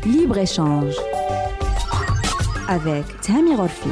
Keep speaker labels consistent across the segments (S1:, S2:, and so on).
S1: Libre-échange avec Tammy Orfi.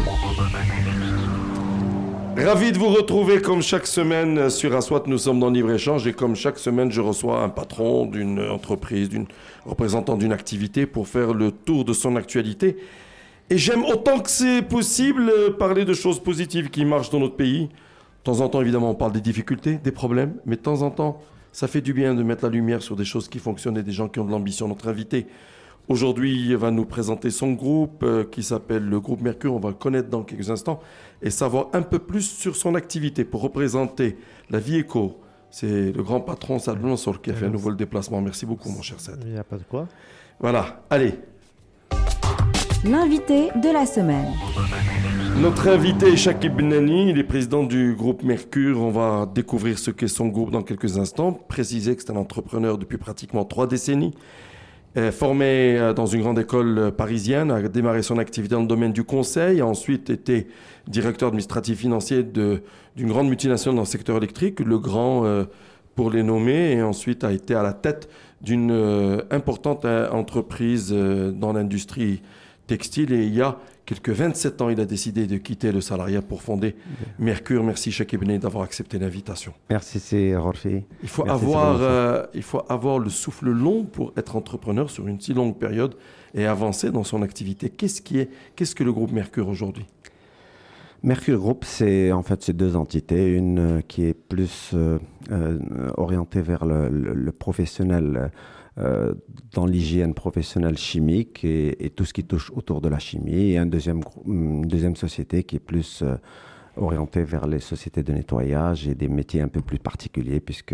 S2: Ravi de vous retrouver comme chaque semaine sur Aswat. Nous sommes dans Libre-échange et comme chaque semaine, je reçois un patron d'une entreprise, d'une représentant d'une activité pour faire le tour de son actualité. Et j'aime autant que c'est possible parler de choses positives qui marchent dans notre pays. De temps en temps, évidemment, on parle des difficultés, des problèmes, mais de temps en temps, ça fait du bien de mettre la lumière sur des choses qui fonctionnent et des gens qui ont de l'ambition. Notre invité, aujourd'hui, va nous présenter son groupe qui s'appelle le groupe Mercure. On va le connaître dans quelques instants et savoir un peu plus sur son activité pour représenter la vie éco. C'est le grand patron Saad Mansour qui a fait à nouveau le déplacement. Merci beaucoup, mon cher Saad.
S3: Il n'y a pas de quoi.
S2: Voilà, allez.
S1: L'invité de la semaine.
S2: Notre invité est Chakib Benani, il est président du groupe Mercure. On va découvrir ce qu'est son groupe dans quelques instants. Préciser que c'est un entrepreneur depuis pratiquement 3 décennies. Formé dans une grande école parisienne, a démarré son activité dans le domaine du conseil, a ensuite été directeur administratif financier d'une grande multinationale dans le secteur électrique, le grand pour les nommer, et ensuite a été à la tête d'une importante entreprise dans l'industrie textile. Et il y a quelques 27 ans, il a décidé de quitter le salariat pour fonder Mercure. Merci Chakib Benani d'avoir accepté l'invitation.
S4: Merci, c'est Orfi.
S2: Il faut avoir le souffle long pour être entrepreneur sur une si longue période et avancer dans son activité. Qu'est-ce que le groupe Mercure aujourd'hui ?
S4: Mercure Group, c'est en fait ces 2 entités, une qui est plus orientée vers le professionnel dans l'hygiène professionnelle chimique et tout ce qui touche autour de la chimie, et une deuxième société qui est plus orientée vers les sociétés de nettoyage et des métiers un peu plus particuliers, puisque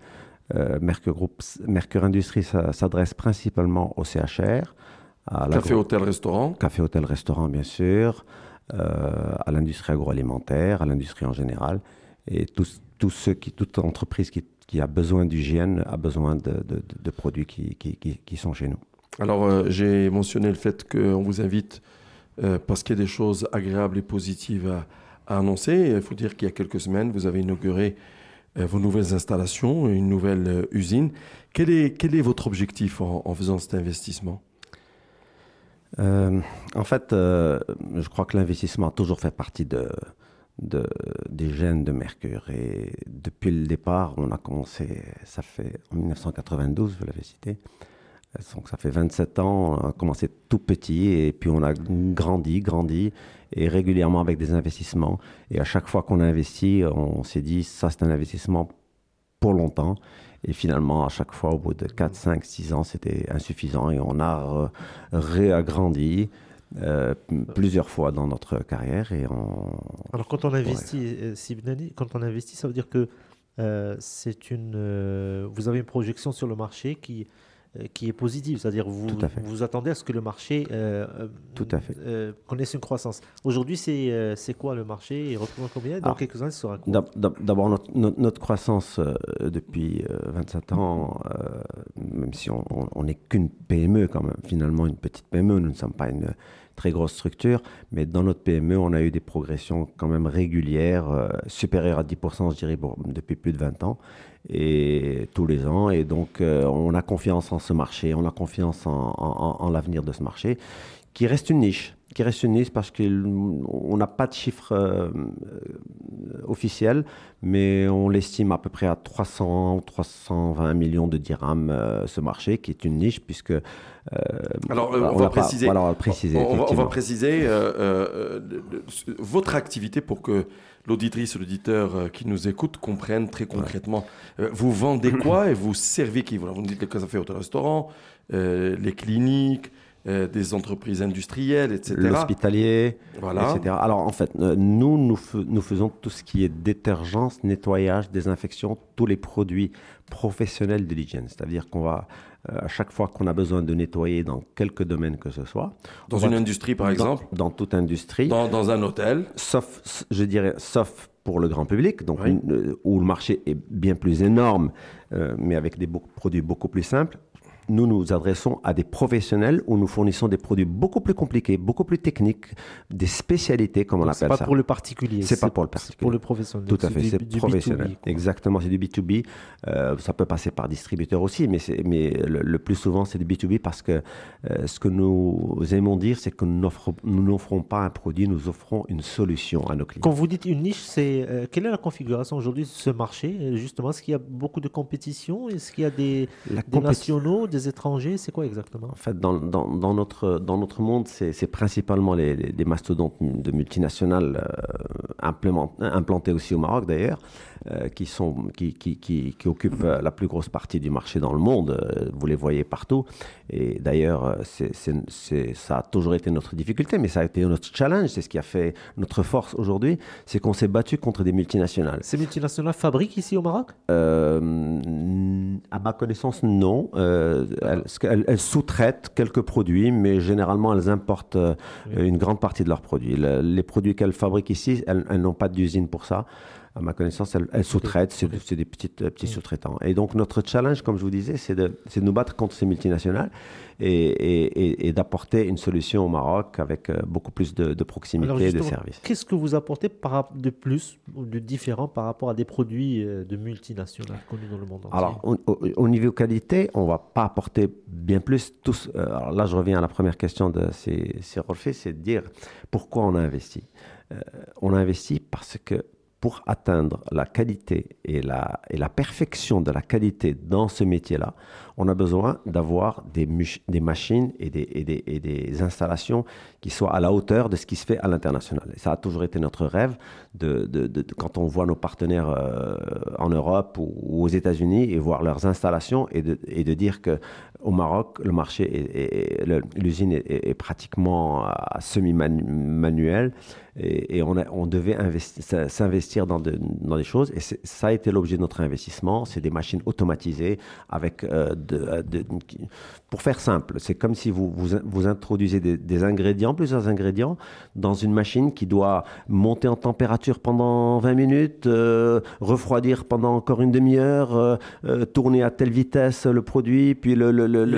S4: Mercure Industrie s'adresse principalement au CHR,
S2: Café, hôtel, restaurant.
S4: Café, hôtel, restaurant, bien sûr, à l'industrie agroalimentaire, à l'industrie en général, et toute entreprise qui a besoin d'hygiène a besoin de produits qui sont chez nous.
S2: Alors, j'ai mentionné le fait qu'on vous invite parce qu'il y a des choses agréables et positives à annoncer. Il faut dire qu'il y a quelques semaines, vous avez inauguré vos nouvelles installations, une nouvelle usine. Quel est votre objectif en faisant cet investissement ?
S4: En fait, je crois que l'investissement a toujours fait partie des gènes de Mercure. Et depuis le départ, on a commencé, ça fait en 1992, vous l'avez cité. Donc ça fait 27 ans, on a commencé tout petit et puis on a grandi et régulièrement avec des investissements. Et à chaque fois qu'on a investi, on s'est dit, ça c'est un investissement pour longtemps. Et finalement, à chaque fois, au bout de 4, 5, 6 ans, c'était insuffisant et on a réagrandi plusieurs fois dans notre carrière.
S3: Alors, quand on investit, Sibnani, ça veut dire que vous avez une projection sur le marché qui est positive, c'est-à-dire vous attendez à ce que le marché connaisse une croissance. Aujourd'hui, c'est quoi le marché? Il représente combien? Dans quelques années, ce sera quoi?
S4: D'abord, notre croissance depuis 27 ans, même si on n'est qu'une PME quand même, finalement une petite PME, nous ne sommes pas une très grosse structure, mais dans notre PME, on a eu des progressions quand même régulières, supérieures à 10%, je dirais, depuis plus de 20 ans, et tous les ans. Et donc, on a confiance en ce marché, on a confiance en l'avenir de ce marché, qui reste une niche parce qu'on n'a pas de chiffre officiel, mais on l'estime à peu près à 300 ou 320 millions de dirhams, ce marché, qui est une niche, puisque...
S2: Alors, on va préciser.
S4: Voilà, on va préciser.
S2: On va préciser votre activité pour que l'auditrice ou l'auditeur qui nous écoute comprenne très concrètement. Vous vendez quoi et vous servez qui? Vous nous dites les cafés, hôtels, restaurants, les cliniques, des entreprises industrielles, etc.
S4: L'hospitalier,
S2: voilà.
S4: etc. Alors, en fait, nous faisons tout ce qui est détergence, nettoyage, désinfection, tous les produits professionnels de l'hygiène. C'est-à-dire qu'on va, à chaque fois qu'on a besoin de nettoyer dans quelque domaine que ce soit.
S2: Dans une industrie, par exemple?
S4: Dans toute industrie.
S2: Dans un hôtel?
S4: Sauf pour le grand public, donc où le marché est bien plus énorme, mais avec des produits beaucoup plus simples. nous nous adressons à des professionnels où nous fournissons des produits beaucoup plus compliqués, beaucoup plus techniques, des spécialités, comme on appelle ça.
S3: C'est pas pour le particulier.
S4: C'est pas pour le particulier.
S3: C'est pour le professionnel.
S4: Tout à fait, c'est professionnel.
S3: B2B,
S4: exactement, c'est du B2B. Ça peut passer par distributeur aussi, mais le plus souvent, c'est du B2B parce que ce que nous aimons dire, c'est que nous n'offrons pas un produit, nous offrons une solution à nos clients.
S3: Quand vous dites une niche, quelle est la configuration aujourd'hui de ce marché? Justement, est-ce qu'il y a beaucoup de compétition? Est-ce qu'il y a des nationaux, des étrangers? C'est quoi exactement?
S4: En fait, dans notre monde, c'est principalement les mastodontes de multinationales implantés aussi au Maroc d'ailleurs, qui occupent la plus grosse partie du marché dans le monde. Vous les voyez partout. Et d'ailleurs, ça a toujours été notre difficulté, mais ça a été notre challenge. C'est ce qui a fait notre force aujourd'hui, c'est qu'on s'est battu contre des multinationales.
S3: Ces multinationales fabriquent ici au Maroc?
S4: À ma connaissance, non. Elles sous-traitent quelques produits, mais généralement, elles importent une grande partie de leurs produits. Les produits qu'elles fabriquent ici, elles n'ont pas d'usine pour ça. À ma connaissance, elles sous-traitent, c'est des petits sous-traitants. Et donc, notre challenge, comme je vous disais, c'est de nous battre contre ces multinationales et d'apporter une solution au Maroc avec beaucoup plus de proximité et de service.
S3: Qu'est-ce que vous apportez de plus ou de différent par rapport à des produits de multinationales connus dans le monde entier?
S4: Alors, au niveau qualité, on ne va pas apporter bien plus. Alors là, je reviens à la première question de Rolfé, c'est de dire pourquoi on a investi. On a investi parce que pour atteindre la qualité et la perfection de la qualité dans ce métier-là, on a besoin d'avoir des machines et des installations qui soient à la hauteur de ce qui se fait à l'international. Et ça a toujours été notre rêve quand on voit nos partenaires en Europe ou aux États-Unis et voir leurs installations et de dire qu'au Maroc, le marché l'usine est pratiquement semi-manuelle et on devait s'investir dans des choses. Et ça a été l'objet de notre investissement. C'est des machines automatisées avec pour faire simple, c'est comme si vous introduisez plusieurs ingrédients dans une machine qui doit monter en température pendant 20 minutes, refroidir pendant encore une demi-heure, tourner à telle vitesse le produit, puis il y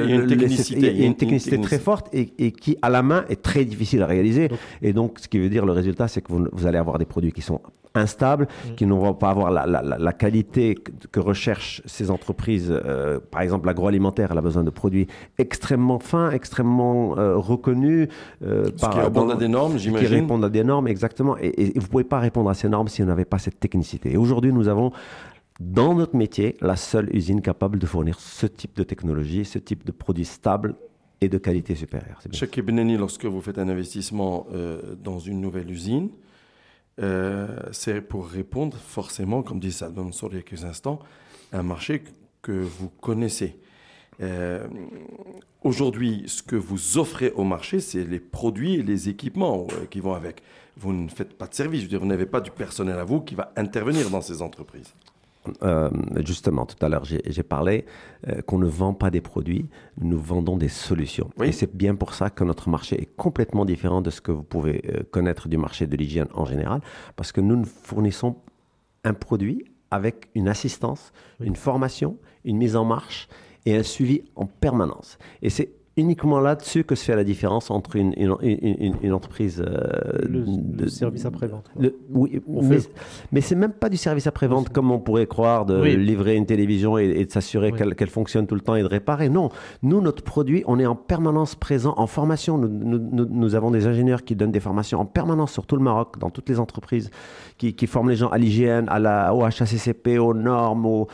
S4: a une technicité très forte et qui à la main est très difficile à réaliser. Et donc, ce qui veut dire le résultat, c'est que vous allez avoir des produits qui sont instables, qui ne vont pas avoir la qualité que recherchent ces entreprises. Par exemple, l'agroalimentaire, elle a besoin de produits extrêmement fins, extrêmement reconnus.
S2: Qui répondent à des normes, j'imagine.
S4: Qui répondent à des normes, exactement. Et vous ne pouvez pas répondre à ces normes si vous n'avez pas cette technicité. Et aujourd'hui, nous avons dans notre métier la seule usine capable de fournir ce type de technologie, ce type de produits stables et de qualité supérieure.
S2: Cheikh Beneni, lorsque vous faites un investissement dans une nouvelle usine, c'est pour répondre forcément, comme dit Saad Mansour il y a quelques instants, à un marché que vous connaissez. Aujourd'hui, ce que vous offrez au marché, c'est les produits et les équipements qui vont avec. Vous ne faites pas de service, je veux dire, vous n'avez pas du personnel à vous qui va intervenir dans ces entreprises.
S4: Justement, tout à l'heure, j'ai parlé qu'on ne vend pas des produits, nous vendons des solutions. Oui. Et c'est bien pour ça que notre marché est complètement différent de ce que vous pouvez connaître du marché de l'hygiène en général, parce que nous fournissons un produit avec une assistance, une formation, une mise en marche et un suivi en permanence. Et c'est uniquement là-dessus que se fait la différence entre une entreprise...
S3: le service après-vente.
S4: Oui, mais c'est même pas du service après-vente comme on pourrait croire, de livrer une télévision et de s'assurer qu'elle fonctionne tout le temps et de réparer. Non, nous, notre produit, on est en permanence présent en formation. Nous avons des ingénieurs qui donnent des formations en permanence sur tout le Maroc, dans toutes les entreprises, qui forment les gens à l'hygiène, au HACCP, aux normes.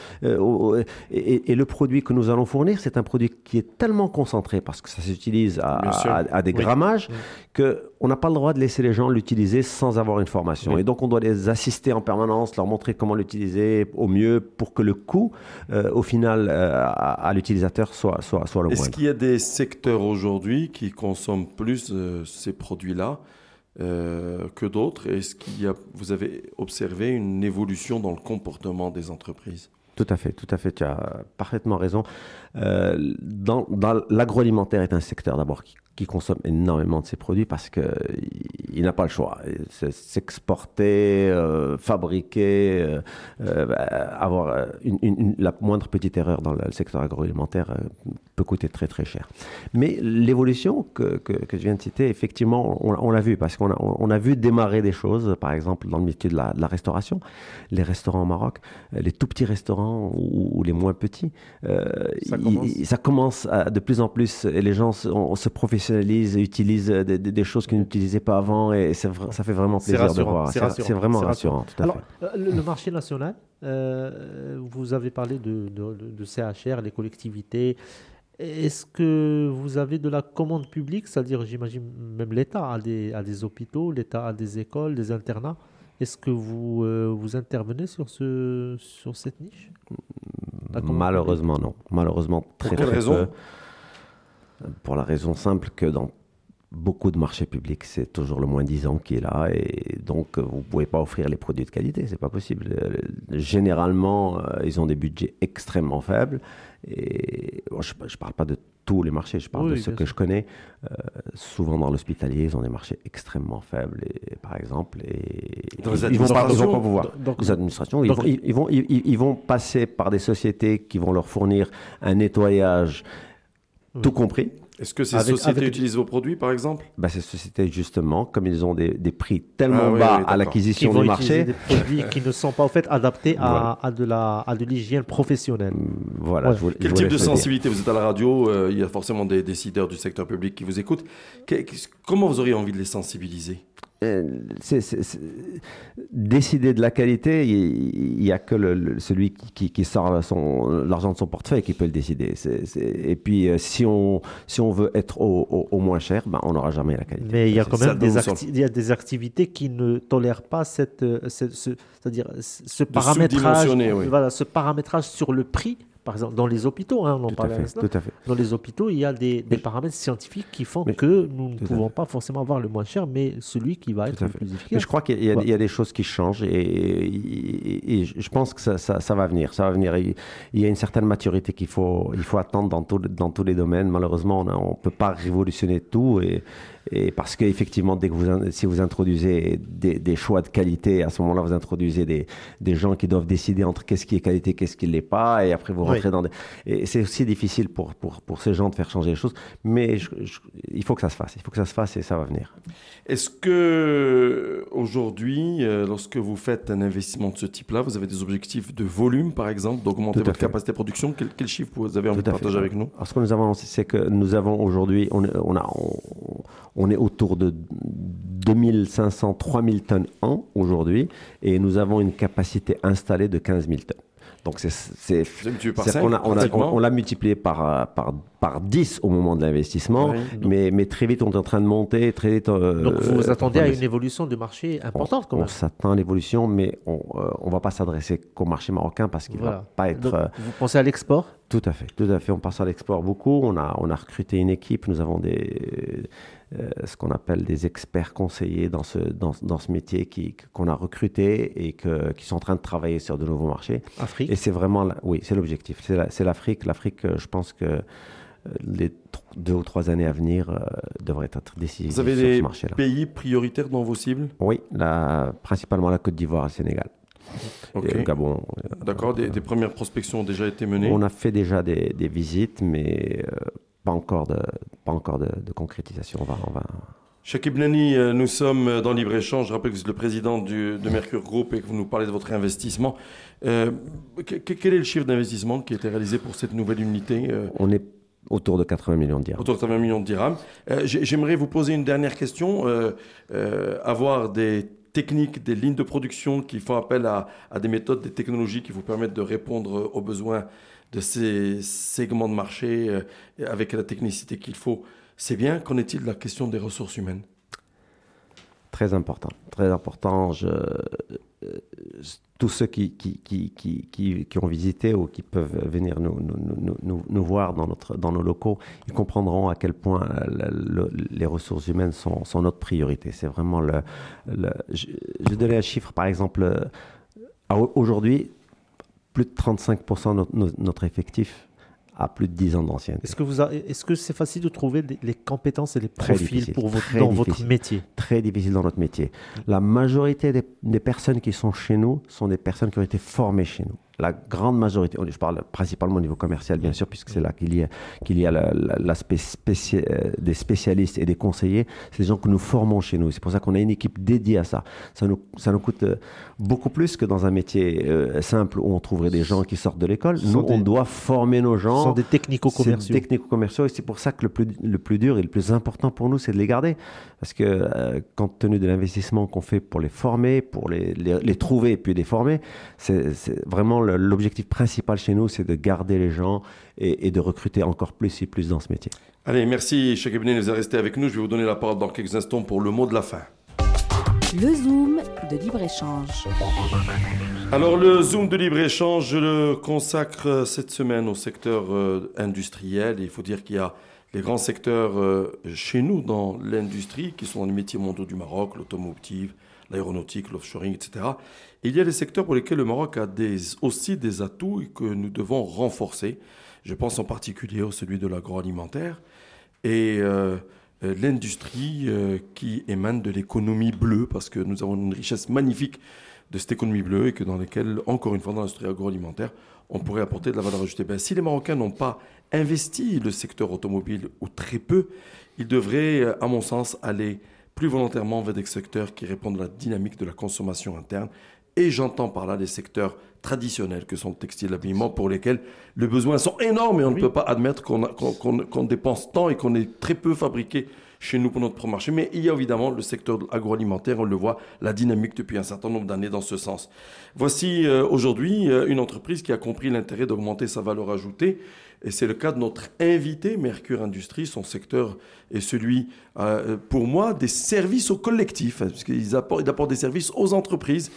S4: Et le produit que nous allons fournir, c'est un produit qui est tellement concentré, parce que ça s'utilise à des grammages, qu'on n'a pas le droit de laisser les gens l'utiliser sans avoir une formation. Et donc, on doit les assister en permanence, leur montrer comment l'utiliser au mieux pour que le coût, au final, à l'utilisateur soit le moindre.
S2: Est-ce qu'il y a des secteurs aujourd'hui qui consomment plus ces produits-là que d'autres? Est-ce vous avez observé une évolution dans le comportement des entreprises?
S4: Tout à fait, tu as parfaitement raison. Dans l'agroalimentaire est un secteur d'abord qui consomme énormément de ces produits parce qu'il n'a pas le choix. S'exporter, fabriquer, avoir la moindre petite erreur dans le secteur agroalimentaire peut coûter très très cher. Mais l'évolution que je viens de citer, effectivement, on l'a vu, parce qu'on a vu démarrer des choses, par exemple dans le métier de la restauration, les restaurants au Maroc, les tout petits restaurants ou les moins petits, ça commence de plus en plus, et les gens se professionnalisent, utilisent des choses qu'ils n'utilisaient pas avant, et ça fait vraiment plaisir de voir. C'est vraiment rassurant. Tout à
S3: Alors,
S4: fait.
S3: le marché national, vous avez parlé de CHR, les collectivités. Est-ce que vous avez de la commande publique, c'est-à-dire, j'imagine, même l'État a des hôpitaux, l'État a des écoles, des internats. Est-ce que vous intervenez sur cette niche?
S4: Malheureusement, non. Malheureusement,
S2: Pour quelle raison?
S4: Pour la raison simple que dans beaucoup de marchés publics, c'est toujours le moins-disant qui est là, et donc vous ne pouvez pas offrir les produits de qualité, c'est pas possible. Généralement, ils ont des budgets extrêmement faibles, et je ne parle pas de tous les marchés, je parle de ceux que je connais. Souvent dans l'hospitalier, ils ont des marchés extrêmement faibles, par exemple, et ils vont pas pouvoir. Les administrations, ils vont passer par des sociétés qui vont leur fournir un nettoyage tout compris.
S2: Est-ce que ces sociétés utilisent vos produits, par exemple?
S4: Ces sociétés, justement, comme ils ont des prix tellement bas à l'acquisition du marché,
S3: des produits qui ne sont pas en fait adaptés à de l'hygiène professionnelle.
S4: Voilà.
S2: Quel type de sensibilité? Vous êtes à la radio, il y a forcément des décideurs du secteur public qui vous écoutent. Comment vous auriez envie de les sensibiliser?
S4: Décider de la qualité, il n'y a que celui qui sort l'argent de son portefeuille qui peut le décider. Et puis, si on veut être au moins cher, on n'aura jamais la qualité.
S3: Mais il y a quand même des activités qui ne tolèrent pas c'est-à-dire ce paramétrage, ce paramétrage sur le prix. Par exemple, dans les hôpitaux, on en parlait à l'instant.
S4: Tout à fait.
S3: Dans les hôpitaux, il y a des paramètres sscientifiques qui font que nous ne pouvons pas forcément avoir le moins cher, mais celui qui va être le plus efficace.
S4: Mais je crois qu'il y a des choses qui changent, et je pense que ça va venir. Ça va venir. Il y a une certaine maturité qu'il faut attendre dans tous les domaines. Malheureusement, on ne peut pas révolutionner tout, et parce qu'effectivement, si vous introduisez des choix de qualité, à ce moment-là, vous introduisez des gens qui doivent décider entre qu'est-ce qui est qualité, qu'est-ce qui ne l'est pas, et après vous rentrez dans et c'est aussi difficile pour ces gens de faire changer les choses, mais il faut que ça se fasse. Il faut que ça se fasse, et ça va venir.
S2: Est-ce que aujourd'hui, lorsque vous faites un investissement de ce type-là, vous avez des objectifs de volume, par exemple, d'augmenter votre capacité de production? Quel chiffre vous avez envie de partager avec nous?
S4: Alors, ce que nous avons, c'est que nous avons aujourd'hui, on est autour de 2500, 3000 tonnes an aujourd'hui, et nous avons une capacité installée de 15 000 tonnes. Donc, on l'a multiplié par 10 au moment de l'investissement, mais très vite, on est en train de monter. Très vite,
S3: donc, vous vous attendez à une évolution du marché importante quand même?
S4: On s'attend à l'évolution, mais on ne va pas s'adresser qu'au marché marocain parce qu'il ne va pas être...
S3: Donc, vous pensez à l'export? Tout à fait.
S4: On pense à l'export beaucoup. On a recruté une équipe. Nous avons ce qu'on appelle des experts conseillers dans ce métier qu'on a recruté et qui sont en train de travailler sur de nouveaux marchés.
S3: Afrique.
S4: Et c'est vraiment, c'est l'objectif. C'est l'Afrique. L'Afrique, je pense que les 2 ou 3 années à venir devraient être décisives sur ce marché-là.
S2: Vous avez des pays prioritaires dans vos cibles?
S4: Oui, principalement la Côte d'Ivoire et le Sénégal.
S2: Okay.
S4: Et le Gabon.
S2: D'accord, des premières prospections ont déjà été menées?
S4: On a fait déjà des visites, mais pas encore de concrétisation. On va...
S2: Chakib Nani, nous sommes dans Libre-Échange. Je rappelle que vous êtes le président de Mercure Group et que vous nous parlez de votre investissement. Quel est le chiffre d'investissement qui a été réalisé pour cette nouvelle unité?
S4: On est autour de 80 millions de dirhams.
S2: Autour de 80 millions de dirhams. J'aimerais vous poser une dernière question. Avoir des techniques, des lignes de production qui font appel à des méthodes, des technologies qui vous permettent de répondre aux besoins de ces segments de marché avec la technicité qu'il faut. C'est bien. Qu'en est-il de la question des ressources humaines?
S4: Très important. Tous ceux qui ont visité ou qui peuvent venir nous voir dans nos locaux, ils comprendront à quel point les ressources humaines sont notre priorité. C'est vraiment je vais donner un chiffre, par exemple. Aujourd'hui, plus de 35% de notre effectif a plus de 10 ans d'ancienneté.
S3: Est-ce que c'est facile de trouver les compétences et les profils dans votre métier?
S4: Très difficile dans notre métier. La majorité des personnes qui sont chez nous sont des personnes qui ont été formées chez nous. La grande majorité, je parle principalement au niveau commercial, bien sûr, puisque c'est là qu'il y a l'aspect des spécialistes et des conseillers. C'est des gens que nous formons chez nous. C'est pour ça qu'on a une équipe dédiée à ça. Ça nous coûte beaucoup plus que dans un métier simple où on trouverait des gens qui sortent de l'école. Nous, on doit former nos gens.
S3: Ce sont des technico-commerciaux.
S4: C'est des technico-commerciaux et c'est pour ça que le plus dur et le plus important pour nous, c'est de les garder. Parce que compte tenu de l'investissement qu'on fait pour les former, pour les trouver et puis les former, c'est vraiment l'objectif principal chez nous, c'est de garder les gens et de recruter encore plus et plus dans ce métier.
S2: Allez, merci Cheikh Ebnine, vous êtes resté avec nous. Je vais vous donner la parole dans quelques instants pour le mot de la fin.
S1: Le Zoom de libre-échange.
S2: Alors le Zoom de libre-échange, je le consacre cette semaine au secteur industriel. Et il faut dire qu'il y a les grands secteurs chez nous dans l'industrie qui sont dans les métiers mondiaux du Maroc, l'automotive, l'aéronautique, l'offshoring, etc. Et il y a des secteurs pour lesquels le Maroc a aussi des atouts et que nous devons renforcer. Je pense en particulier au celui de l'agroalimentaire et l'industrie qui émane de l'économie bleue, parce que nous avons une richesse magnifique de cette économie bleue et que dans laquelle, encore une fois, dans l'industrie agroalimentaire, on pourrait apporter de la valeur ajoutée. Si les Marocains n'ont pas investi le secteur automobile, ou très peu, ils devraient, à mon sens, aller plus volontairement vers des secteurs qui répondent à la dynamique de la consommation interne. Et j'entends par là les secteurs traditionnels que sont le textile et l'habillement pour lesquels les besoins sont énormes et on ne peut pas admettre qu'on dépense tant et qu'on est très peu fabriqué chez nous pour notre propre marché. Mais il y a évidemment le secteur agroalimentaire, on le voit, la dynamique depuis un certain nombre d'années dans ce sens. Voici aujourd'hui une entreprise qui a compris l'intérêt d'augmenter sa valeur ajoutée. Et c'est le cas de notre invité, Mercure Industries. Son secteur est celui, pour moi, des services au collectif, parce qu'ils apportent des services aux entreprises.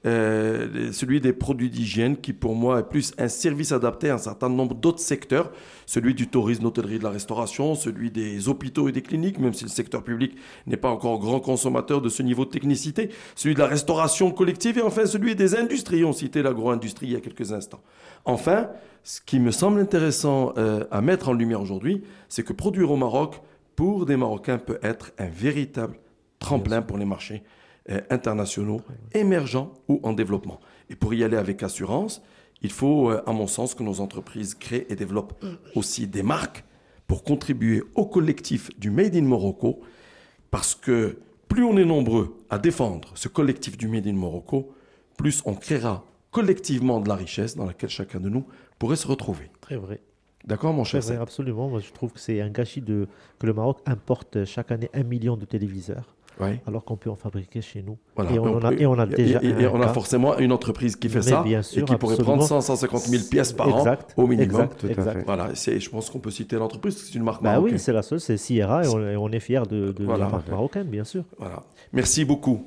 S2: Celui des produits d'hygiène qui pour moi est plus un service adapté à un certain nombre d'autres secteurs, celui du tourisme, l'hôtellerie, de la restauration, celui des hôpitaux et des cliniques, même si le secteur public n'est pas encore grand consommateur de ce niveau de technicité, celui de la restauration collective et enfin celui des industries. On citait l'agro-industrie il y a quelques instants. Enfin, ce qui me semble intéressant à mettre en lumière aujourd'hui, c'est que produire au Maroc pour des Marocains peut être un véritable tremplin pour les marchés internationaux, émergents ou en développement. Et pour y aller avec assurance, il faut, à mon sens, que nos entreprises créent et développent aussi des marques pour contribuer au collectif du Made in Morocco, parce que plus on est nombreux à défendre ce collectif du Made in Morocco, plus on créera collectivement de la richesse dans laquelle chacun de nous pourrait se retrouver.
S3: Très vrai.
S2: D'accord, mon cher?
S3: Très vrai, absolument. Moi, je trouve que c'est un gâchis que le Maroc importe chaque année 1 million de téléviseurs.
S2: Oui.
S3: Alors qu'on peut en fabriquer chez nous.
S2: Voilà.
S3: Et on a déjà
S2: on a forcément une entreprise qui fait ça
S3: bien sûr,
S2: et qui pourrait prendre 150 000 pièces par an au minimum.
S3: Exact.
S2: Voilà, je pense qu'on peut citer l'entreprise, c'est une marque
S3: bah
S2: marocaine.
S3: Oui, c'est la seule, c'est Sierra et on est fiers de
S2: voilà.
S3: la marque marocaine, bien sûr.
S2: Voilà. Merci beaucoup.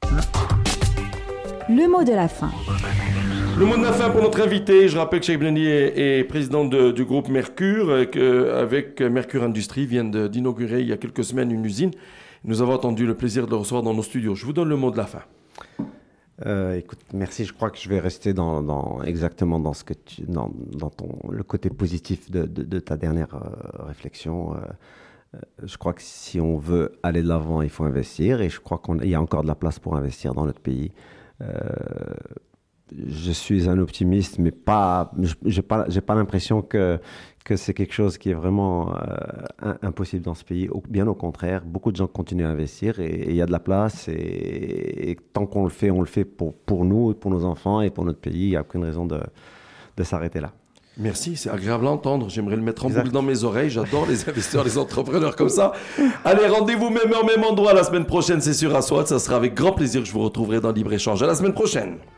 S1: Le mot de la fin.
S2: Le mot de la fin pour notre invité. Je rappelle que Cheikh Bleni est président du groupe Mercure, et qu'avec Mercure Industries vient d'inaugurer il y a quelques semaines une usine. Nous avons entendu le plaisir de le recevoir dans nos studios. Je vous donne le mot de la fin.
S4: Écoute, merci. Je crois que je vais rester exactement dans le côté positif de ta dernière réflexion. Je crois que si on veut aller de l'avant, il faut investir. Et je crois qu'il y a encore de la place pour investir dans notre pays. Je suis un optimiste, mais j'ai pas l'impression que c'est quelque chose qui est vraiment impossible dans ce pays. Bien au contraire, beaucoup de gens continuent à investir et il y a de la place. Et tant qu'on le fait pour nous, pour nos enfants et pour notre pays. Il n'y a aucune raison de s'arrêter là.
S2: Merci, c'est agréable à entendre. J'aimerais le mettre en boucle dans mes oreilles. J'adore les investisseurs, les entrepreneurs comme ça. Allez, rendez-vous même endroit la semaine prochaine, c'est sur Aswad. Ça sera avec grand plaisir que je vous retrouverai dans Libre Échange. À la semaine prochaine.